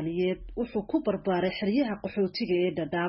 Soomaaliyeed wuxuu ku barbaaray xeryaha qaxootiga ee Dadaab.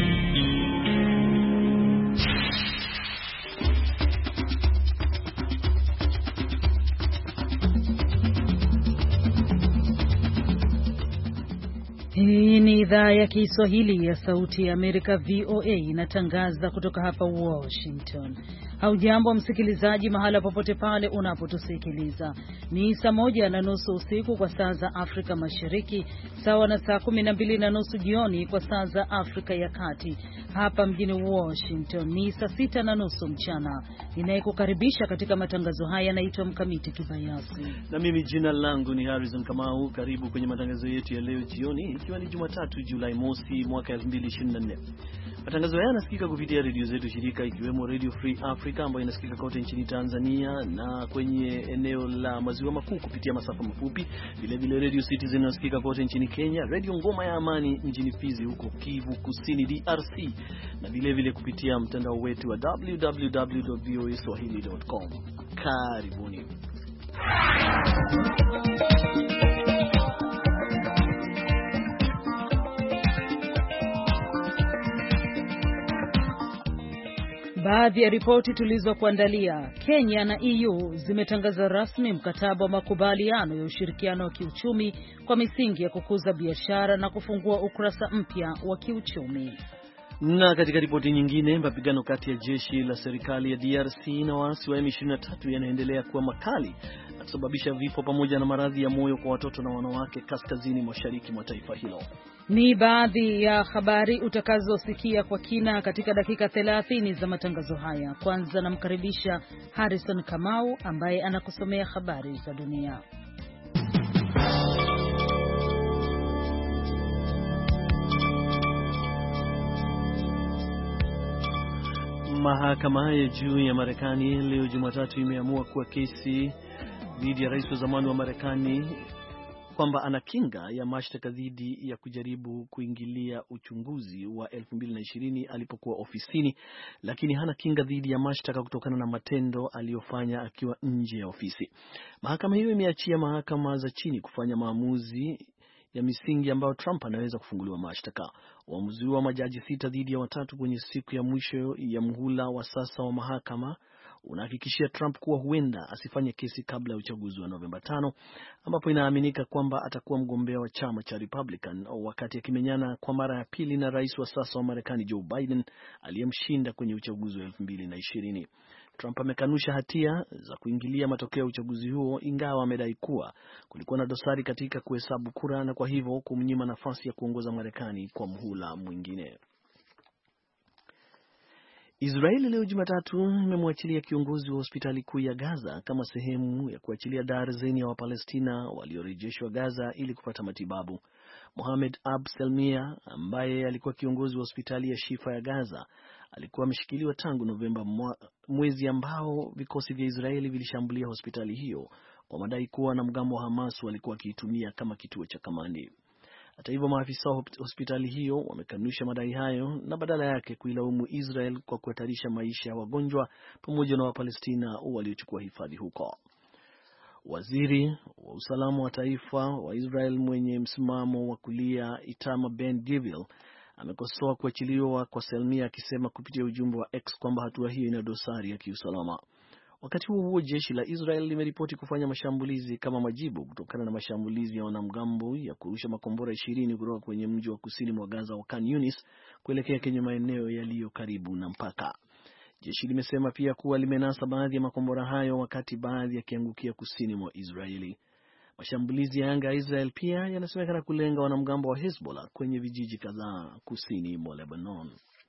Hii ni idhaa ya Kiswahili ya Sauti ya Amerika VOA inatangaza kutoka hapa Washington. Haujambo msikilizaji mahala popote pale unapotusikiliza. Ni saa 1:30 usiku kwa saa za Afrika Mashariki, sawa na saa 12:30 jioni kwa saa za Afrika ya Kati. Hapa mjini Washington ni saa 6:30 mchana. Ninayekukaribisha katika matangazo haya naitwa Mkamiti Kibayasi. Na mimi jina langu ni Harrison Kamau. Karibu kwenye matangazo yetu ya leo jioni, ikiwa ni Jumatatu Julai mosi mwaka 2024. Matangazo haya yanasikika kupitia redio zetu shirika, ikiwemo Radio Free Africa ambayo inasikika kote nchini Tanzania na kwenye eneo la Maziwa Makuu kupitia masafa mafupi. Vile vile Radio Citizen inasikika kote nchini Kenya, Radio Ngoma ya Amani nchini Fizi huko Kivu Kusini DRC, na vile vile kupitia mtandao wetu wa www.voaswahili.com. Karibuni. Baadhi ya ripoti tulizokuandalia: Kenya na EU zimetangaza rasmi mkataba wa makubaliano ya ushirikiano wa kiuchumi kwa misingi ya kukuza biashara na kufungua ukurasa mpya wa kiuchumi. Na katika ripoti nyingine, mapigano kati ya jeshi la serikali ya DRC na waasi wa M23 yanaendelea kuwa makali na kusababisha vifo pamoja na maradhi ya moyo kwa watoto na wanawake kaskazini mashariki mwa taifa hilo. Ni baadhi ya habari utakazosikia kwa kina katika dakika 30 za matangazo haya. Kwanza namkaribisha Harrison Kamau ambaye anakusomea habari za dunia. Mahakama ya juu ya Marekani leo Jumatatu imeamua kuwa kesi dhidi ya rais wa zamani wa Marekani kwamba ana kinga ya mashtaka dhidi ya kujaribu kuingilia uchunguzi wa 2020 alipokuwa ofisini, lakini hana kinga dhidi ya mashtaka kutokana na matendo aliyofanya akiwa nje ya ofisi. Mahakama hiyo imeachia mahakama za chini kufanya maamuzi ya misingi ambayo Trump anaweza kufunguliwa mashtaka. Uamuzi wa majaji 6 dhidi ya 3 kwenye siku ya mwisho ya muhula wa sasa wa mahakama unahakikishia Trump kuwa huenda asifanye kesi kabla ya uchaguzi wa Novemba 5, ambapo inaaminika kwamba atakuwa mgombea wa chama cha Republican wakati akimenyana kwa mara ya pili na rais wa sasa wa Marekani Joe Biden aliyemshinda kwenye uchaguzi wa 2020. Trump amekanusha hatia za kuingilia matokeo ya uchaguzi huo, ingawa amedai kuwa kulikuwa na dosari katika kuhesabu kura na kwa hivyo kumnyima nafasi ya kuongoza Marekani kwa muhula mwingine. Israeli leo Jumatatu imemwachilia kiongozi wa hospitali kuu ya Gaza kama sehemu ya kuachilia darzeni ya Wapalestina waliorejeshwa Gaza ili kupata matibabu. Mohamed Ab Selmia ambaye alikuwa kiongozi wa hospitali ya Shifa ya Gaza alikuwa ameshikiliwa tangu Novemba, mwezi ambao vikosi vya Israeli vilishambulia hospitali hiyo kwa madai kuwa wanamgambo wa Hamas walikuwa wakiitumia kama kituo cha kamandi. Hata hivyo, maafisa wa hospitali hiyo wamekanusha madai hayo na badala yake kuilaumu Israel kwa kuhatarisha maisha ya wagonjwa pamoja na Wapalestina waliochukua hifadhi huko. Waziri wa usalama wa taifa wa Israel mwenye msimamo wa kulia Itamar Ben-Gvir amekosoa kuachiliwa kwa Selmia, akisema kupitia ujumbe wa X kwamba hatua hiyo ina dosari ya kiusalama. Wakati huo jeshi la Israel limeripoti kufanya mashambulizi kama majibu kutokana na mashambulizi ya wanamgambo ya kurusha makombora 20 kutoka kwenye mji wa kusini mwa Gaza wa Khan Yunis kuelekea kwenye maeneo yaliyo karibu na mpaka. Jeshi limesema pia kuwa limenasa baadhi ya makombora hayo wakati baadhi yakiangukia kusini mwa Israeli. Mashambulizi ya anga ya Israel pia yanasemekana kulenga wanamgambo wa Hezbollah kwenye vijiji kadhaa kusini mwa Lebanon.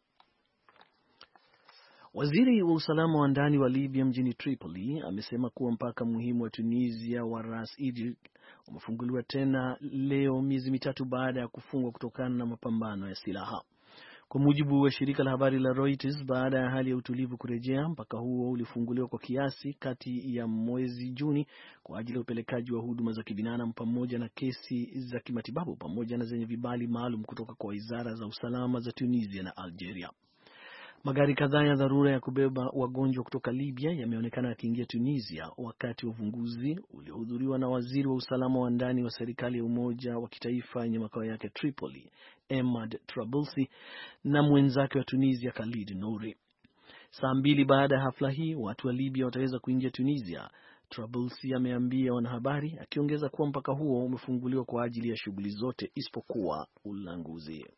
Waziri wa usalama wa ndani wa Libya mjini Tripoli amesema kuwa mpaka muhimu wa Tunisia wa Ras Idi umefunguliwa tena leo, miezi mitatu baada ya kufungwa kutokana na mapambano ya silaha. Kwa mujibu wa shirika la habari la Reuters, baada ya hali ya utulivu kurejea, mpaka huo ulifunguliwa kwa kiasi kati ya mwezi Juni kwa ajili ya upelekaji wa huduma za kibinadamu pamoja na kesi za kimatibabu pamoja na zenye vibali maalum kutoka kwa wizara za usalama za Tunisia na Algeria. Magari kadhaa ya dharura ya kubeba wagonjwa kutoka Libya yameonekana yakiingia Tunisia wakati wa uvunguzi uliohudhuriwa na waziri wa usalama wa ndani wa serikali ya umoja wa kitaifa yenye makao yake Tripoli, Emad Trabulsi, na mwenzake wa Tunisia Khalid Nouri. Saa mbili baada ya hafla hii, watu wa Libya wataweza kuingia Tunisia, Trabulsi ameambia wanahabari, akiongeza kuwa mpaka huo umefunguliwa kwa ajili ya shughuli zote isipokuwa ulanguzi.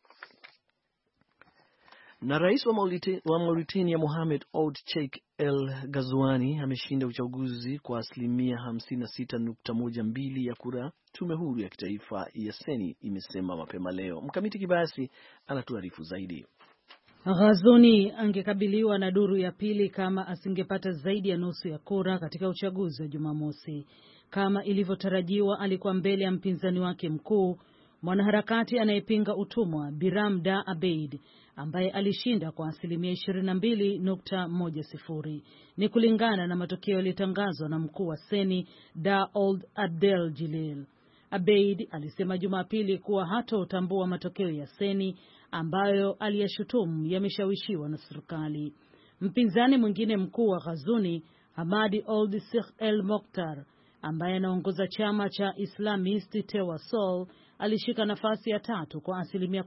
Na rais wa Mauritania Mohamed Ould Cheikh El Ghazouani ameshinda uchaguzi kwa 56.12% ya kura, tume huru ya kitaifa ya Seni imesema mapema leo. Mkamiti Kibayasi anatuarifu zaidi. Ghazouani angekabiliwa na duru ya pili kama asingepata zaidi ya nusu ya kura katika uchaguzi wa Jumamosi. Kama ilivyotarajiwa, alikuwa mbele ya mpinzani wake mkuu, mwanaharakati anayepinga utumwa Biram Da Abeid, ambaye alishinda kwa 22.10. Ni kulingana na matokeo yaliyotangazwa na mkuu wa Seni Da Ould Abdel Jilil. Abeid alisema Jumapili kuwa hatotambua matokeo ya Seni ambayo aliyashutumu yameshawishiwa na serikali. Mpinzani mwingine mkuu wa Ghazouani, Hamadi Ould Sheikh El Mokhtar, ambaye anaongoza chama cha Islamist Tewasol, alishika nafasi ya tatu kwa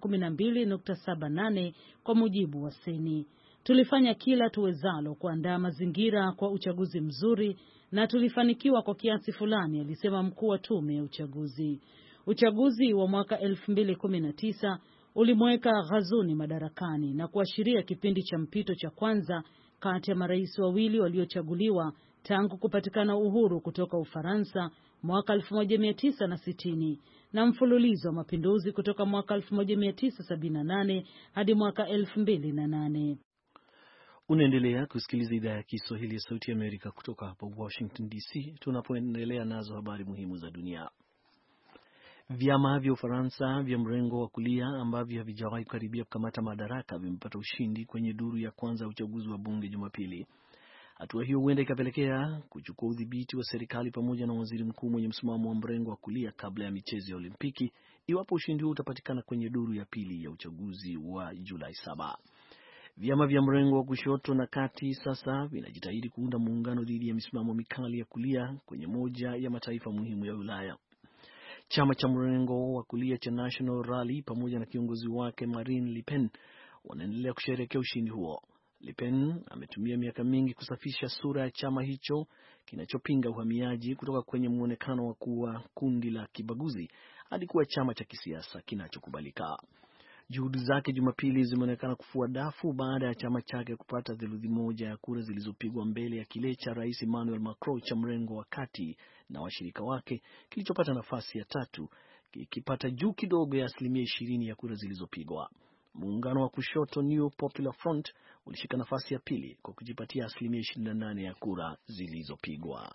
12.78 kwa mujibu wa Seni. Tulifanya kila tuwezalo kuandaa mazingira kwa uchaguzi mzuri na tulifanikiwa kwa kiasi fulani, alisema mkuu wa tume ya uchaguzi. Uchaguzi wa mwaka 2019 ulimweka Ghazouani madarakani na kuashiria kipindi cha mpito cha kwanza kati ya marais wawili waliochaguliwa tangu kupatikana uhuru kutoka Ufaransa mwaka 1960 na mfululizo wa mapinduzi kutoka mwaka 1978 hadi mwaka 2008. Unaendelea kusikiliza idhaa ya Kiswahili ya Sauti ya Amerika kutoka hapa Washington DC, tunapoendelea nazo habari muhimu za dunia. Vyama vya Ufaransa vya mrengo wa kulia ambavyo havijawahi kukaribia kukamata madaraka vimepata ushindi kwenye duru ya kwanza ya uchaguzi wa bunge Jumapili. Hatua hiyo huenda ikapelekea kuchukua udhibiti wa serikali pamoja na waziri mkuu mwenye msimamo wa mrengo wa kulia kabla ya michezo ya Olimpiki, iwapo ushindi huo utapatikana kwenye duru ya pili ya uchaguzi wa Julai 7. Vyama vya mrengo wa kushoto na kati sasa vinajitahidi kuunda muungano dhidi ya misimamo mikali ya kulia kwenye moja ya mataifa muhimu ya Ulaya. Chama cha mrengo wa kulia cha National Rally pamoja na kiongozi wake Marine Le Pen wanaendelea kusherehekea ushindi huo. Le Pen ametumia miaka mingi kusafisha sura ya chama hicho kinachopinga uhamiaji kutoka kwenye muonekano wa kuwa kundi la kibaguzi hadi kuwa chama cha kisiasa kinachokubalika. Juhudi zake Jumapili zimeonekana kufua dafu baada ya chama chake kupata theluthi moja ya kura zilizopigwa mbele ya kile cha Rais Emmanuel Macron cha mrengo wa kati na washirika wake kilichopata nafasi ya tatu, kikipata juu kidogo ya 20% ya kura zilizopigwa. Muungano wa kushoto New Popular Front ulishika nafasi ya pili kwa kujipatia 28% ya kura zilizopigwa.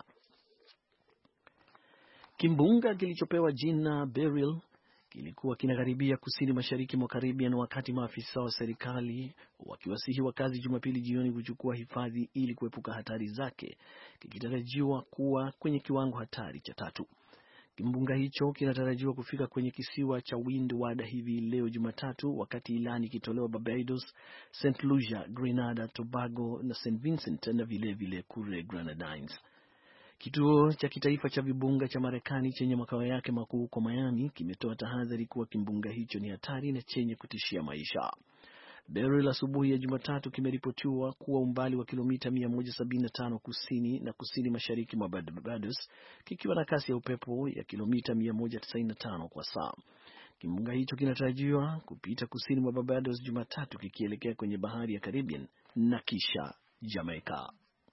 Kimbunga kilichopewa jina Beryl kilikuwa kinakaribia kusini mashariki mwa Caribbean wakati maafisa wa serikali wakiwasihi wakazi Jumapili jioni kuchukua hifadhi ili kuepuka hatari zake, kikitarajiwa kuwa kwenye kiwango hatari cha 3. Kimbunga hicho kinatarajiwa kufika kwenye kisiwa cha Windward hivi leo Jumatatu, wakati ilani ikitolewa Barbados, St. Lucia, Grenada, Tobago na St. Vincent na vile kule Grenadines. Kituo cha kitaifa cha vibunga cha Marekani chenye makao yake makuu kwa Miami kimetoa tahadhari kuwa kimbunga hicho ni hatari na chenye kutishia maisha. Beryl asubuhi ya Jumatatu kimeripotiwa kuwa umbali wa kilomita 175 kusini na kusini mashariki mwa Barbados, kikiwa na kasi ya upepo ya kilomita 195 kwa saa. Kimbunga hicho kinatarajiwa kupita kusini mwa Barbados Jumatatu kikielekea kwenye bahari ya Caribbean na kisha Jamaica.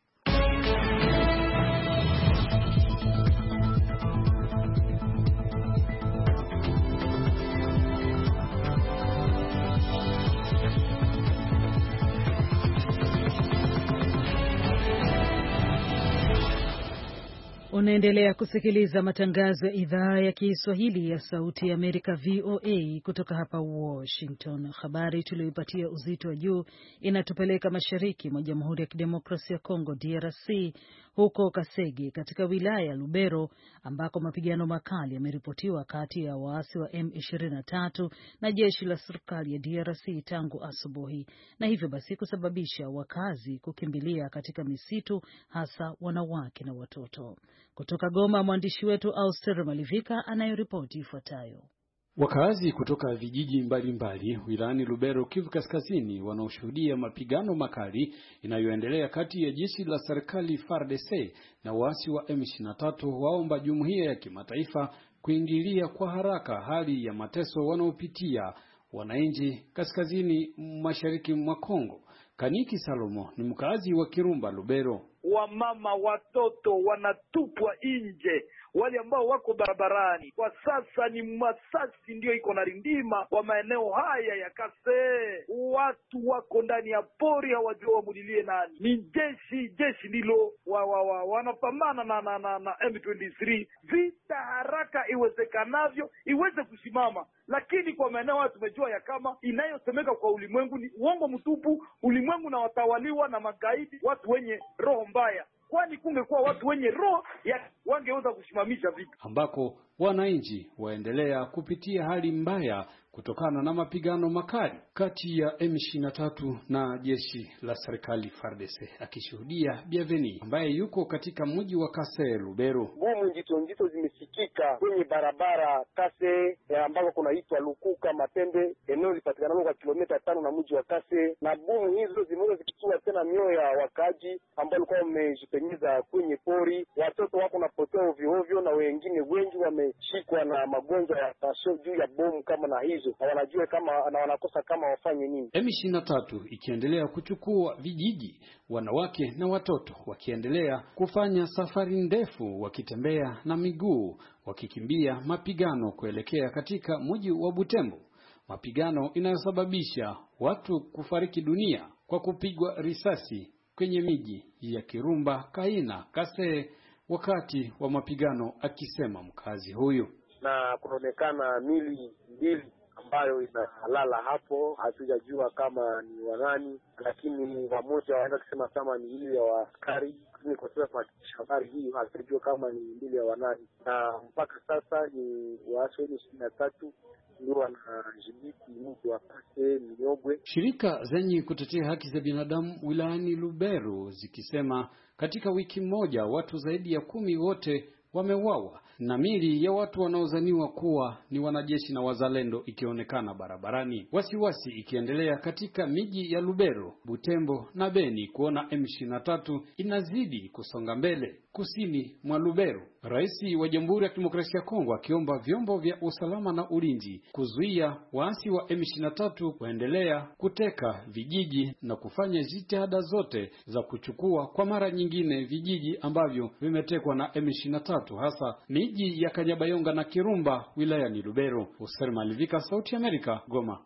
Unaendelea kusikiliza matangazo ya idhaa ya Kiswahili ya Sauti ya Amerika VOA kutoka hapa Washington. Habari tuliyoipatia uzito wa juu inatupeleka mashariki mwa Jamhuri ya Kidemokrasia ya Kongo DRC, huko Kasege katika wilaya ya Lubero ambako mapigano makali yameripotiwa kati ya waasi wa M23 na jeshi la serikali ya DRC tangu asubuhi, na hivyo basi kusababisha wakazi kukimbilia katika misitu, hasa wanawake na watoto. Kutoka Goma, mwandishi wetu Auster Malivika anayoripoti ifuatayo. Wakazi kutoka vijiji mbalimbali wilayani Lubero, Kivu Kaskazini, wanaoshuhudia mapigano makali inayoendelea kati ya jeshi la serikali FARDC na waasi wa M23 waomba jumuiya ya kimataifa kuingilia kwa haraka hali ya mateso wanaopitia wananchi kaskazini mashariki mwa Kongo. Kaniki Salomo ni mkazi wa Kirumba, Lubero. Wamama, watoto wanatupwa nje, wale ambao wako barabarani kwa sasa ni masasi ndio iko na rindima wa maeneo haya ya Kase. Watu wako ndani ya pori, hawajua wamulilie nani. Ni jeshi ndilo wanapambana na M23. Vita haraka iwezekanavyo iweze kusimama, lakini kwa maeneo haya tumejua ya kama inayosemeka kwa ulimwengu ni uongo mtupu. Ulimwengu na watawaliwa na magaidi, watu wenye roho mbaya. Kwani kungekuwa watu wenye roho ya wangeweza kusimamisha vita, ambako wananchi waendelea kupitia hali mbaya kutokana na mapigano makali kati ya M23 na jeshi la serikali FARDC. Akishuhudia Bienveni ambaye yuko katika mji wa Kase, Lubero. Bomu nzito zimesikika kwenye barabara Kase ambako kunaitwa Lukuka Mapembe, eneo lipatikana kwa kilomita 5 na mji wa Kase, na bomu hizo zimeweza zikichua tena mioyo ya wakaji ambao walikuwa wamejipenyeza kwenye pori. Watoto wako napotea ovyo na wengine wengi wameshikwa na magonjwa ya tasho juu ya bomu kama na hizo. Wanajua kama na wanakosa kama wafanye nini. M23 ikiendelea kuchukua vijiji, wanawake na watoto wakiendelea kufanya safari ndefu, wakitembea na miguu, wakikimbia mapigano kuelekea katika mji wa Butembo. Mapigano inayosababisha watu kufariki dunia kwa kupigwa risasi kwenye miji ya Kirumba, Kaina, Kase wakati wa mapigano, akisema mkazi huyu. Na kunaonekana mili mbili ambayo inalala hapo, hatujajua kama ni wanani, lakini wamoja wanaenda kusema kama ni ile ya askari. Kwa sababu habari hii hatujajua kama ni mbili ya wanani, na mpaka sasa ni waasi wa M23 ndio wanajibiti mtu wa Kase Minyogwe. Shirika zenye kutetea haki za binadamu wilayani Lubero zikisema katika wiki moja watu zaidi ya 10 wote wameuawa na mili ya watu wanaozaniwa kuwa ni wanajeshi na wazalendo ikionekana barabarani. Wasiwasi ikiendelea katika miji ya Lubero, Butembo na Beni kuona M23 inazidi kusonga mbele kusini mwa Lubero. Rais wa Jamhuri ya Kidemokrasia ya Kongo akiomba vyombo vya usalama na ulinzi kuzuia waasi wa M23 kuendelea kuteka vijiji na kufanya jitihada zote za kuchukua kwa mara nyingine vijiji ambavyo vimetekwa na M23, hasa miji ya Kanyabayonga na Kirumba wilayani Lubero. Oser Malivika, Sauti ya Amerika, Goma.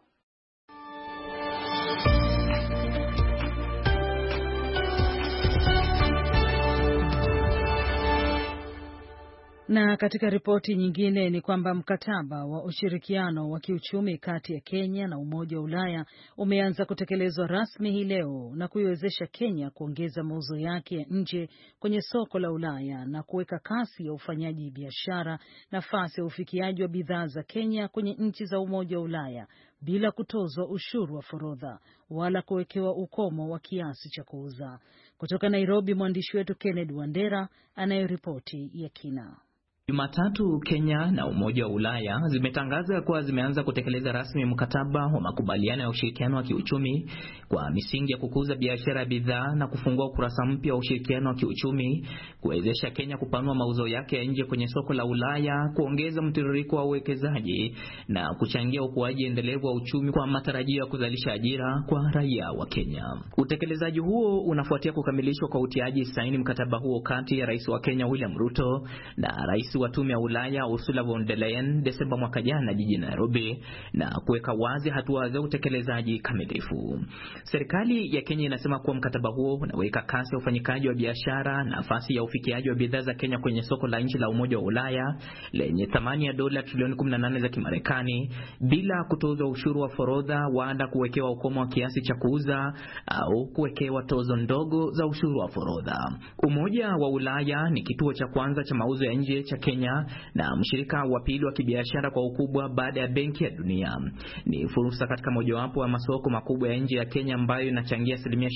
Na katika ripoti nyingine ni kwamba mkataba wa ushirikiano wa kiuchumi kati ya Kenya na Umoja wa Ulaya umeanza kutekelezwa rasmi hii leo na kuiwezesha Kenya kuongeza mauzo yake ya nje kwenye soko la Ulaya na kuweka kasi ya ufanyaji biashara, nafasi ya ufikiaji wa bidhaa za Kenya kwenye nchi za Umoja wa Ulaya bila kutozwa ushuru wa forodha wala kuwekewa ukomo wa kiasi cha kuuza. Kutoka Nairobi, mwandishi wetu Kennedy Wandera anayeripoti ya kina. Jumatatu, Kenya na Umoja wa Ulaya zimetangaza kuwa zimeanza kutekeleza rasmi mkataba wa makubaliano ya ushirikiano wa kiuchumi kwa misingi ya kukuza biashara ya bidhaa na kufungua ukurasa mpya wa ushirikiano wa kiuchumi, kuwezesha Kenya kupanua mauzo yake ya nje kwenye soko la Ulaya, kuongeza mtiririko wa uwekezaji na kuchangia ukuaji endelevu wa uchumi kwa matarajio ya kuzalisha ajira kwa raia wa Kenya. Utekelezaji huo unafuatia kukamilishwa kwa utiaji saini mkataba huo kati ya Rais wa Kenya William Ruto na Rais wa tume ya Ulaya Ursula von der Leyen Desemba mwaka jana jijini Nairobi na kuweka wazi hatua za utekelezaji kamilifu. Serikali ya Kenya inasema kuwa mkataba huo unaweka kasi ya ufanyikaji wa biashara, nafasi ya ufikiaji wa bidhaa za Kenya kwenye soko la nchi la Umoja wa Ulaya lenye thamani ya dola trilioni 18 za Kimarekani bila kutozwa ushuru wa forodha wala kuwekewa ukomo wa kiasi cha kuuza au kuwekewa tozo ndogo za ushuru wa forodha. Umoja wa Ulaya ni kituo cha kwanza cha mauzo ya nje cha Kenya na mshirika wa pili wa kibiashara kwa ukubwa baada ya Benki ya Dunia. Ni fursa katika mojawapo wa masoko makubwa ya nje ya Kenya ambayo inachangia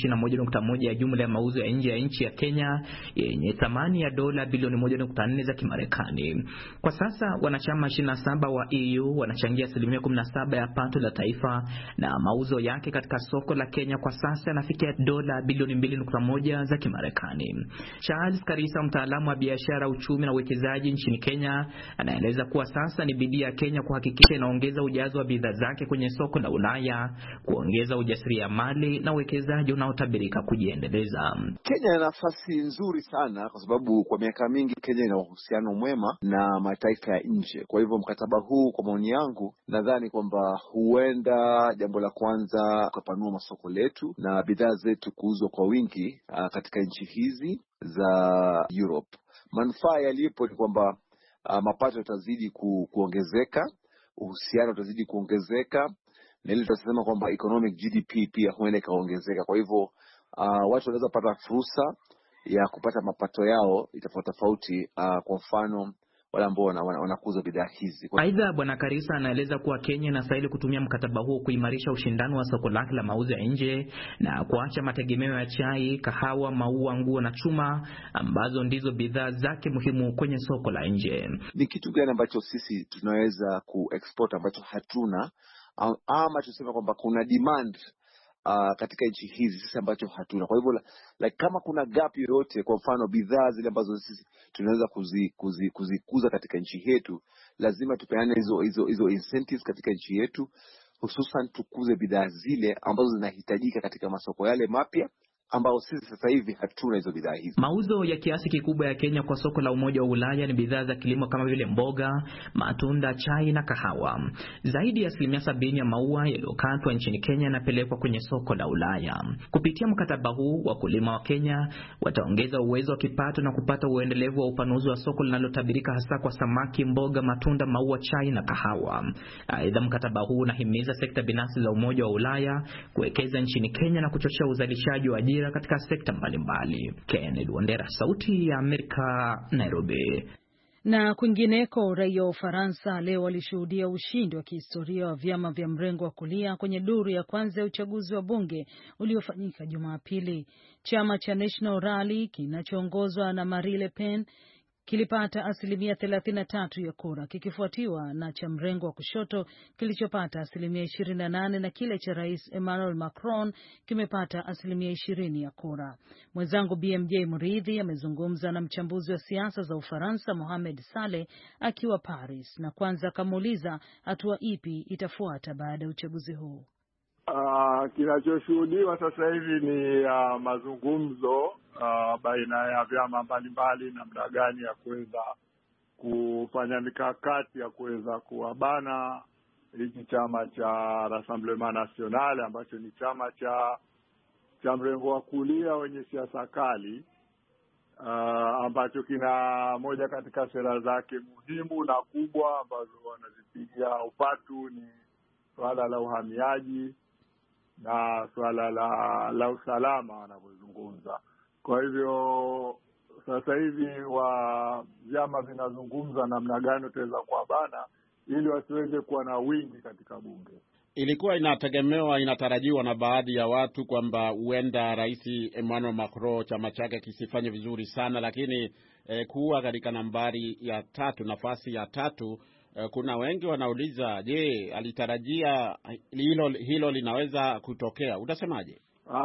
21.1 ya jumla ya mauzo ya nje ya nchi ya Kenya yenye thamani ya dola bilioni 1.4 za Kimarekani. Kwa sasa wanachama 27 wa EU wanachangia 17% ya pato la taifa na mauzo yake katika soko la Kenya kwa sasa yanafikia dola bilioni 2.1 za Kimarekani. Charles Karisa, mtaalamu wa biashara, uchumi na uwekezaji nchini Kenya, anaeleza kuwa sasa ni bidii ya Kenya kuhakikisha inaongeza ujazo wa bidhaa zake kwenye soko la Ulaya, kuongeza ujasiriamali na uwekezaji unaotabirika kujiendeleza. Kenya ina nafasi nzuri sana kwa sababu kwa miaka mingi Kenya ina uhusiano mwema na mataifa ya nje. Kwa hivyo mkataba huu, kwa maoni yangu, nadhani kwamba huenda jambo la kwanza kupanua masoko letu na bidhaa zetu kuuzwa kwa wingi katika nchi hizi za Europe. Manufaa yalipo ni kwamba mapato yatazidi kuongezeka, uhusiano utazidi kuongezeka, na ile tutasema kwamba economic GDP pia huenda ikaongezeka. Kwa hivyo watu wanaweza pata fursa ya kupata mapato yao tofauti, kwa mfano wale ambao wanakuza bidhaa hizi. Aidha, Bwana Karisa anaeleza kuwa Kenya inastahili kutumia mkataba huo kuimarisha ushindani wa soko lake la mauzo ya nje na kuacha mategemeo ya chai, kahawa, maua, nguo na chuma ambazo ndizo bidhaa zake muhimu kwenye soko la nje. Ni kitu gani ambacho sisi tunaweza kuexport ambacho hatuna, ama tuseme kwamba kuna demand katika nchi hizi sisi ambacho hatuna? Kwa hivyo kama kuna gap yoyote, kwa mfano bidhaa zile ambazo sisi tunaweza kuzikuza katika nchi yetu, lazima tupeane hizo incentives katika nchi yetu, hususan tukuze bidhaa zile ambazo zinahitajika katika masoko yale mapya ambao sisi sasa hivi hatuna hizo bidhaa hizo. Mauzo ya kiasi kikubwa ya Kenya kwa soko la Umoja wa Ulaya ni bidhaa za kilimo kama vile mboga, matunda, chai na kahawa. Zaidi ya 70% ya maua yaliyokatwa nchini Kenya yanapelekwa kwenye soko la Ulaya. Kupitia mkataba huu, wakulima wa Kenya wataongeza uwezo wa kipato na kupata uendelevu wa upanuzi wa soko linalotabirika hasa kwa samaki, mboga, matunda, maua, chai na kahawa. Aidha, mkataba huu unahimiza sekta binafsi za Umoja wa Ulaya kuwekeza nchini Kenya na kuchochea uzalishaji wa ajira katika sekta mbalimbali. Kennedy Wandera, Sauti ya Amerika, Nairobi. Na kwingineko, raia wa Ufaransa leo walishuhudia ushindi wa kihistoria wa vyama vya mrengo wa kulia kwenye duru ya kwanza ya uchaguzi wa bunge uliofanyika Jumapili. Chama cha National Rally kinachoongozwa na Marine Le Pen kilipata 33% ya kura, kikifuatiwa na cha mrengo wa kushoto kilichopata 28% na kile cha Rais Emmanuel Macron kimepata 20% ya kura. Mwenzangu BMJ Muridhi amezungumza na mchambuzi wa siasa za Ufaransa Mohamed Saleh akiwa Paris, na kwanza akamuuliza hatua ipi itafuata baada ya uchaguzi huu. Kinachoshuhudiwa sasa hivi ni mazungumzo baina ya vyama mbalimbali, namna gani ya kuweza kufanya mikakati ya kuweza kuwabana hiki chama cha Rassemblement National ambacho ni chama cha mrengo wa kulia wenye siasa kali, ambacho kina moja katika sera zake muhimu na kubwa ambazo wanazipigia upatu ni swala la uhamiaji na swala la usalama wanavyozungumza. Kwa hivyo sasa hivi vyama vinazungumza namna gani utaweza kuwabana ili wasiweze kuwa na wingi katika bunge. Ilikuwa inatarajiwa na baadhi ya watu kwamba huenda Rais Emmanuel Macron chama chake kisifanye vizuri sana, lakini kuwa katika nafasi ya tatu, kuna wengi wanauliza, je, alitarajia hilo linaweza kutokea? Utasemaje?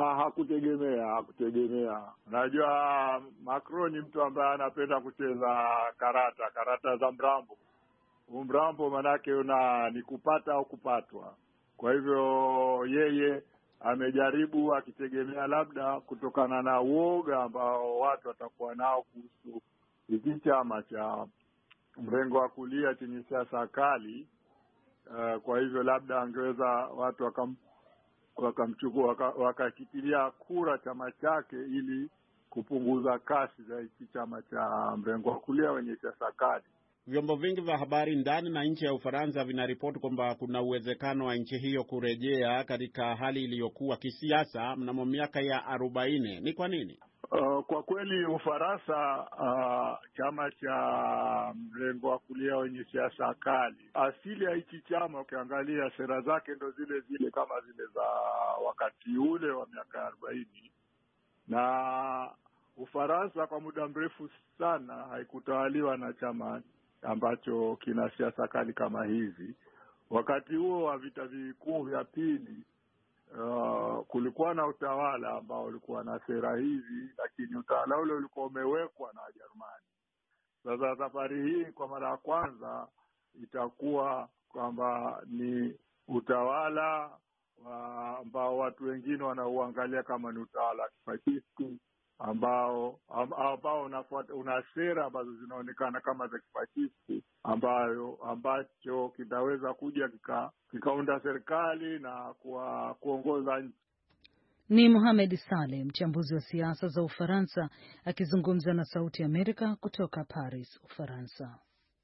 Hakutegemea. Najua Macron ni mtu ambaye anapenda kucheza karata za mrambo. Mrambo manake ni kupata au kupatwa. Kwa hivyo yeye amejaribu akitegemea labda kutokana na uoga ambao watu watakuwa nao kuhusu hiki chama mrengo wa kulia chenye siasa kali. Kwa hivyo labda angeweza watu wakamchukua wakakitilia kura chama chake ili kupunguza kasi za hiki chama cha mrengo wa kulia wenye siasa kali. Vyombo vingi vya habari ndani na nje ya Ufaransa vinaripoti kwamba kuna uwezekano wa nchi hiyo kurejea katika hali iliyokuwa kisiasa mnamo miaka ya 40. Ni kwa nini? Kwa kweli Ufaransa, chama cha mrengo wa kulia wenye siasa kali, asili ya hichi chama ukiangalia sera zake ndo zile zile kama zile za wakati ule wa miaka 40, na Ufaransa kwa muda mrefu sana haikutawaliwa na chama ambacho kina siasa kali kama hizi. Wakati huo wa vita vikuu vya pili, kulikuwa na utawala ambao ulikuwa na sera hizi, lakini utawala ule ulikuwa umewekwa na Wajerumani. Sasa safari hii kwa mara ya kwanza itakuwa kwamba ni utawala ambao watu wengine wanauangalia kama ni utawala wa kifashisti ambao una sera ambazo zinaonekana kama za kifashisti, ambacho kitaweza kuja kikaunda serikali na kuongoza nchi. Ni Mohamed Saleh, mchambuzi wa siasa za Ufaransa, akizungumza na Sauti Amerika kutoka Paris, Ufaransa.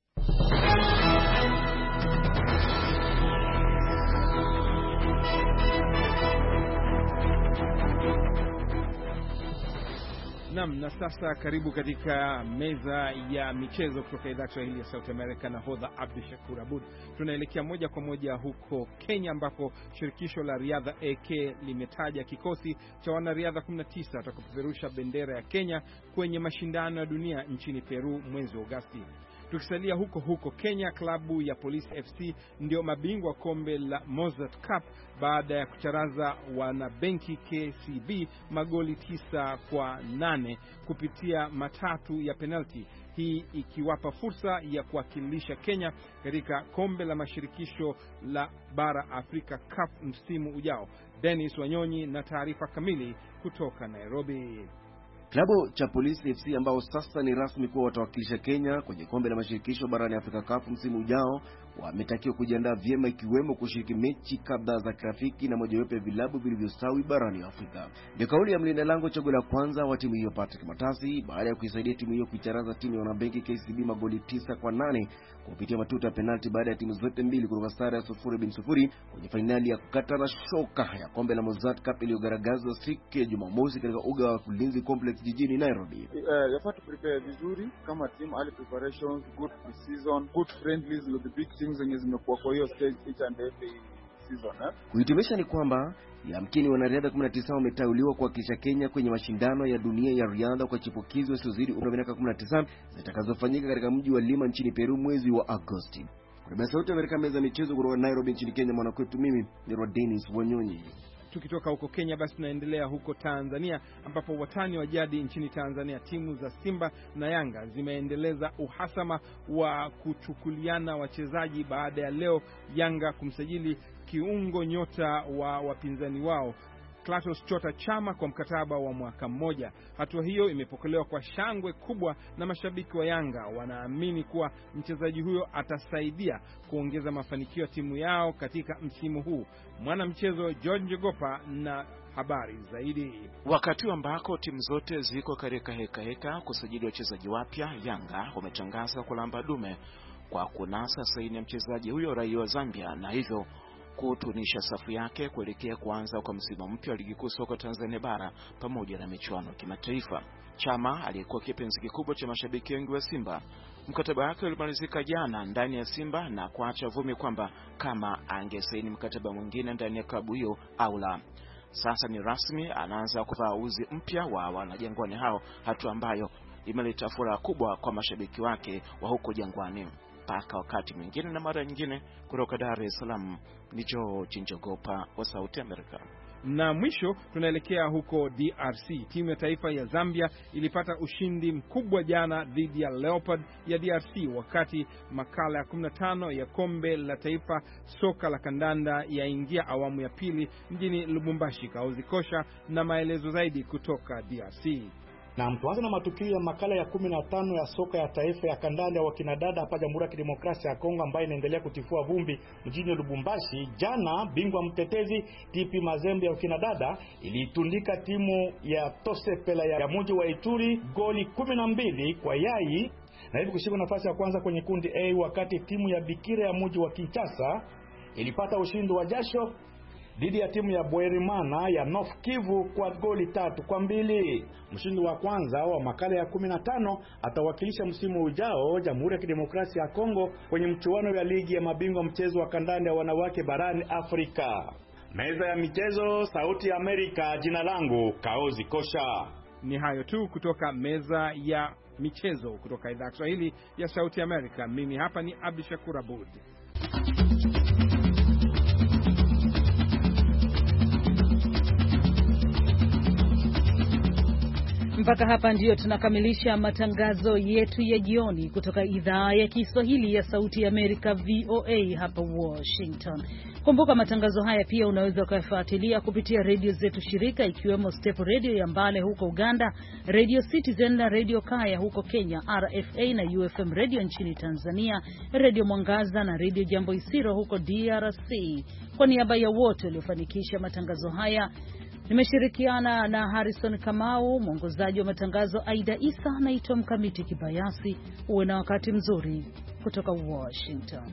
Na sasa karibu katika meza ya michezo kutoka idhaa ya Kiswahili ya Sauti Amerika na hodha Abdu Shakur Abud. Tunaelekea moja kwa moja huko Kenya ambapo shirikisho la riadha AK limetaja kikosi cha wanariadha 19 watakaopeperusha bendera ya Kenya kwenye mashindano ya dunia nchini Peru mwezi Agosti. Tukisalia huko Kenya, klabu ya Police FC ndio mabingwa kombe la Mozart Cup baada ya kucharaza wanabenki KCB magoli 9-8 kupitia matatu ya penalti, hii ikiwapa fursa ya kuwakilisha Kenya katika kombe la mashirikisho la bara Afrika Cup msimu ujao. Dennis Wanyonyi na taarifa kamili kutoka Nairobi. Klabu cha Police FC ambao sasa ni rasmi kuwa watawakilisha Kenya kwenye kombe la mashirikisho barani Afrika Cup msimu ujao wametakiwa kujiandaa vyema, ikiwemo kushiriki mechi kadhaa za kirafiki na mojawapo ya vilabu vilivyostawi barani Afrika. Ndio kauli ya mlinda lango chaguo la kwanza wa timu hiyo Patrick Matasi baada ya kuisaidia timu hiyo kuicharaza timu ya wanabenki KCB magoli 9-8 kupitia matuta ya penalti baada ya timu zote mbili kutoka sare ya 0-0 kwenye fainali ya kukata na shoka ya kombe la Mozart Cup iliyogaragazwa siku ya Jumamosi katika uga wa Ulinzi Complex jijini Nairobi. Yafaa tu prepare vizuri kama team, early preparations, good pre-season, good friendlies with the big teams zenye zimekuwa kwa hiyo stage each and every season. Kuhitimisha ni kwamba yamkini wanariadha 19 wameteuliwa kuwakilisha Kenya kwenye mashindano ya dunia ya riadha kwa chipukizi wasiozidi umri wa miaka 19 zitakazofanyika katika mji wa Lima nchini Peru mwezi wa Agosti. Kwa Sauti ya Amerika, meza michezo kutoka Nairobi nchini Kenya, mwanakwetu mimi ni Dennis Wanyonyi. Tukitoka huko Kenya basi tunaendelea huko Tanzania ambapo watani wa jadi nchini Tanzania, timu za Simba na Yanga zimeendeleza uhasama wa kuchukuliana wachezaji baada ya leo Yanga kumsajili kiungo nyota wa wapinzani wao Clatous Chota Chama kwa mkataba wa mwaka mmoja. Hatua hiyo imepokelewa kwa shangwe kubwa na mashabiki wa Yanga. Wanaamini kuwa mchezaji huyo atasaidia kuongeza mafanikio ya timu yao katika msimu huu. Mwanamchezo George Njogopa na habari zaidi. Wakati ambako timu zote ziko katika heka kusajili wachezaji wapya, Yanga wametangaza kulamba dume kwa kunasa saini ya mchezaji huyo raia wa Zambia na hivyo kutunisha safu yake kuelekea kuanza kwa msimu mpya wa ligi kuu soka Tanzania bara pamoja na michuano ya kimataifa. Chama aliyekuwa kipenzi kikubwa cha mashabiki wengi wa Simba, mkataba wake ulimalizika jana ndani ya Simba na kuacha vumi kwamba kama angesaini mkataba mwingine ndani ya klabu hiyo au la. Sasa ni rasmi, anaanza kuvaa uzi mpya wa wanajangwani hao, hatua ambayo imeleta furaha kubwa kwa mashabiki wake wa huko Jangwani. Paka wakati mwingine na mara nyingine, kutoka Dar es Salaam ni George Njogopa wa Sauti Amerika. Na mwisho tunaelekea huko DRC. Timu ya taifa ya Zambia ilipata ushindi mkubwa jana dhidi ya Leopard ya DRC wakati makala ya 15 ya kombe la taifa soka la kandanda yaingia awamu ya pili mjini Lubumbashi. Kauzi Kosha na maelezo zaidi kutoka DRC. Na tuanze na matukio ya makala ya 15 ya soka ya taifa ya kandanda wa kinadada hapa Jamhuri ya Kidemokrasia ya Kongo ambayo inaendelea kutifua vumbi mjini Lubumbashi. Jana bingwa mtetezi TP Mazembe ya kinadada ilitundika timu ya Tosepela ya mji wa Ituri goli 12 kwa yai na hivi kushika nafasi ya kwanza kwenye kundi A, wakati timu ya Bikira ya mji wa Kinshasa ilipata ushindi wa jasho dhidi ya timu ya Bwerimana ya North Kivu kwa goli 3-2. Mshindi wa kwanza wa makala ya 15 atawakilisha msimu ujao Jamhuri ya Kidemokrasia ya Kongo kwenye mchuano ya ligi ya mabingwa mchezo wa kandanda ya wanawake barani Afrika. Meza ya michezo, Sauti ya Amerika, jina langu Kaozi Kosha. Ni hayo tu kutoka meza ya michezo kutoka idhaa ya Kiswahili ya Sauti ya Amerika. Mimi hapa ni Abdishakur Abud. Mpaka hapa ndio tunakamilisha matangazo yetu ya jioni kutoka idhaa ya Kiswahili ya Sauti ya Amerika VOA hapa Washington. Kumbuka matangazo haya pia unaweza kuyafuatilia kupitia redio zetu shirika, ikiwemo Step Radio ya Mbale huko Uganda, Radio Citizen na Radio Kaya huko Kenya, RFA na UFM Radio nchini Tanzania, Radio Mwangaza na Radio Jambo Isiro huko DRC. Kwa niaba ya wote waliofanikisha matangazo haya, nimeshirikiana na Harrison Kamau, mwongozaji wa matangazo Aida Isa, naitwa Mkamiti Kibayasi. Uwe na wakati mzuri kutoka Washington.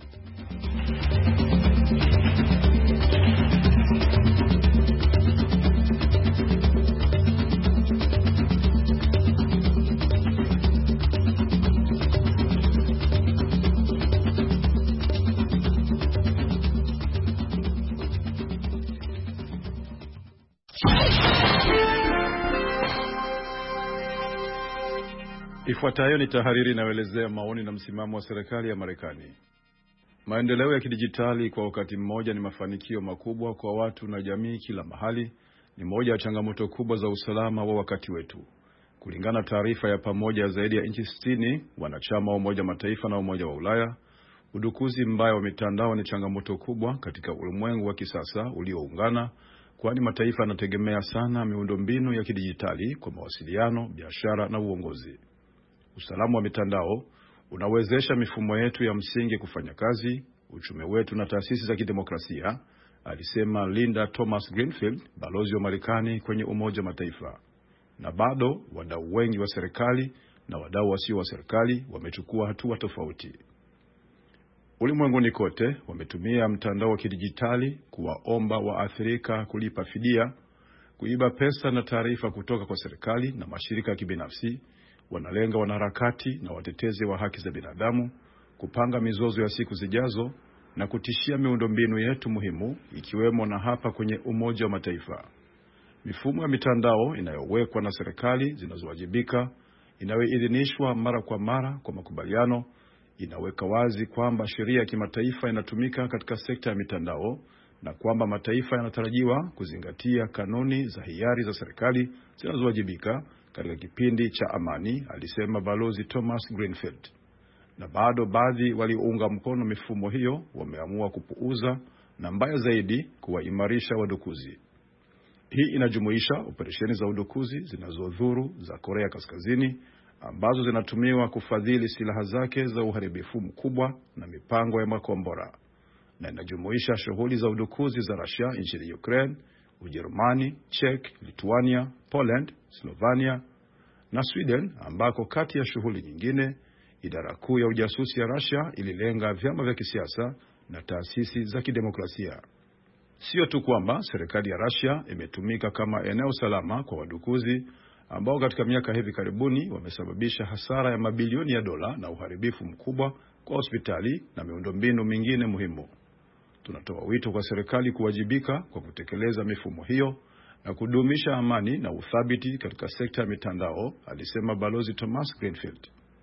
Ifuatayo ni tahariri inayoelezea maoni na msimamo wa serikali ya Marekani. Maendeleo ya kidijitali kwa wakati mmoja ni mafanikio makubwa kwa watu na jamii kila mahali. Ni moja ya changamoto kubwa za usalama wa wakati wetu. Kulingana taarifa ya pamoja zaidi ya nchi 60 wanachama wa Umoja Mataifa na Umoja wa Ulaya, udukuzi mbaya wa mitandao ni changamoto kubwa katika ulimwengu wa kisasa ulioungana, kwani mataifa yanategemea sana miundombinu ya kidijitali kwa mawasiliano, biashara na uongozi. Usalama wa mitandao unawezesha mifumo yetu ya msingi kufanya kazi, uchumi wetu na taasisi za kidemokrasia, alisema Linda Thomas Greenfield, balozi wa Marekani kwenye Umoja Mataifa. Na bado wadau wengi wa serikali na wadau wasio wa serikali wamechukua hatua tofauti. Ulimwenguni kote wametumia mtandao wa kidijitali kuwaomba waathirika kulipa fidia, kuiba pesa na taarifa kutoka kwa serikali na mashirika ya kibinafsi. Wanalenga wanaharakati na watetezi wa haki za binadamu, kupanga mizozo ya siku zijazo na kutishia miundombinu yetu muhimu, ikiwemo na hapa kwenye Umoja wa Mataifa. Mifumo ya mitandao inayowekwa na serikali zinazowajibika, inayoidhinishwa mara kwa mara kwa makubaliano, inaweka wazi kwamba sheria ya kimataifa inatumika katika sekta ya mitandao na kwamba mataifa yanatarajiwa kuzingatia kanuni za hiari za serikali zinazowajibika katika kipindi cha amani, alisema Balozi Thomas Greenfield. Na bado baadhi waliunga mkono mifumo hiyo wameamua kupuuza na mbaya zaidi kuwaimarisha wadukuzi. Hii inajumuisha operesheni za udukuzi zinazodhuru za Korea Kaskazini, ambazo zinatumiwa kufadhili silaha zake za uharibifu mkubwa na mipango ya makombora. Na inajumuisha shughuli za udukuzi za Russia nchini Ukraine, Ujerumani, Czech, Lithuania, Poland, Slovenia na Sweden, ambako kati ya shughuli nyingine, idara kuu ya ujasusi ya Russia ililenga vyama vya kisiasa na taasisi za kidemokrasia. Sio tu kwamba serikali ya Russia imetumika kama eneo salama kwa wadukuzi ambao katika miaka hivi karibuni wamesababisha hasara ya mabilioni ya dola na uharibifu mkubwa kwa hospitali na miundombinu mingine muhimu. Tunatoa wito kwa serikali kuwajibika kwa kutekeleza mifumo hiyo na kudumisha amani na uthabiti katika sekta ya mitandao, alisema Balozi Thomas Greenfield.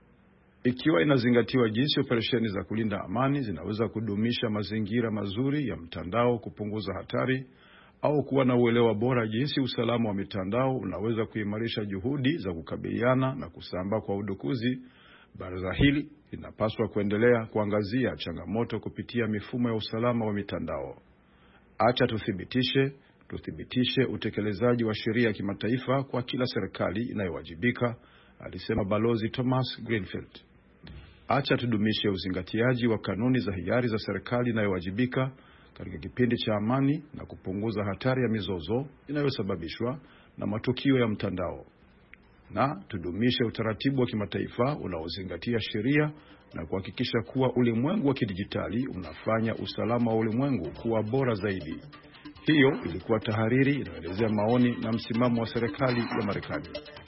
Ikiwa inazingatiwa jinsi operesheni za kulinda amani zinaweza kudumisha mazingira mazuri ya mtandao, kupunguza hatari, au kuwa na uelewa bora jinsi usalama wa mitandao unaweza kuimarisha juhudi za kukabiliana na kusambaa kwa udukuzi, baraza hili linapaswa kuendelea kuangazia changamoto kupitia mifumo ya usalama wa mitandao. Acha tuthibitishe tuthibitishe utekelezaji wa sheria ya kimataifa kwa kila serikali inayowajibika, alisema Balozi Thomas Greenfield. Acha tudumishe uzingatiaji wa kanuni za hiari za serikali inayowajibika katika kipindi cha amani na kupunguza hatari ya mizozo inayosababishwa na matukio ya mtandao. Na tudumishe utaratibu wa kimataifa unaozingatia sheria na kuhakikisha kuwa ulimwengu wa kidijitali unafanya usalama wa ulimwengu kuwa bora zaidi. Hiyo ilikuwa tahariri inayoelezea maoni na msimamo wa serikali ya Marekani.